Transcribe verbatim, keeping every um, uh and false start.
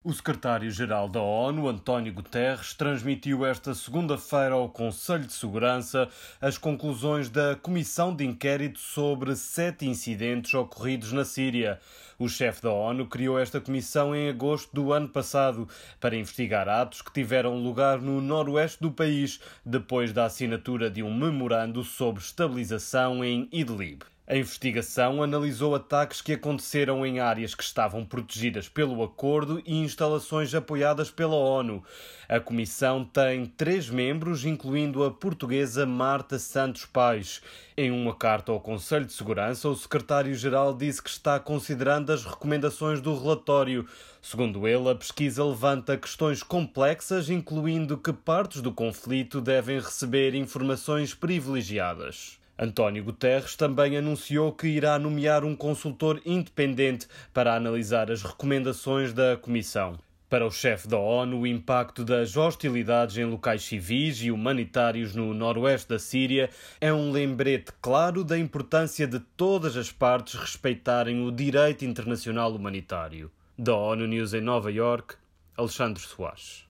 O secretário-geral da ONU, António Guterres, transmitiu esta segunda-feira ao Conselho de Segurança as conclusões da Comissão de Inquérito sobre sete incidentes ocorridos na Síria. O chefe da ONU criou esta comissão em agosto do ano passado para investigar atos que tiveram lugar no noroeste do país, depois da assinatura de um memorando sobre estabilização em Idlib. A investigação analisou ataques que aconteceram em áreas que estavam protegidas pelo acordo e instalações apoiadas pela ONU. A comissão tem três membros, incluindo a portuguesa Marta Santos Pais. Em uma carta ao Conselho de Segurança, o secretário-geral disse que está considerando as recomendações do relatório. Segundo ele, a pesquisa levanta questões complexas, incluindo que partes do conflito devem receber informações privilegiadas. António Guterres também anunciou que irá nomear um consultor independente para analisar as recomendações da Comissão. Para o chefe da ONU, o impacto das hostilidades em locais civis e humanitários no noroeste da Síria é um lembrete claro da importância de todas as partes respeitarem o direito internacional humanitário. Da ONU News em Nova Iorque, Alexandre Soares.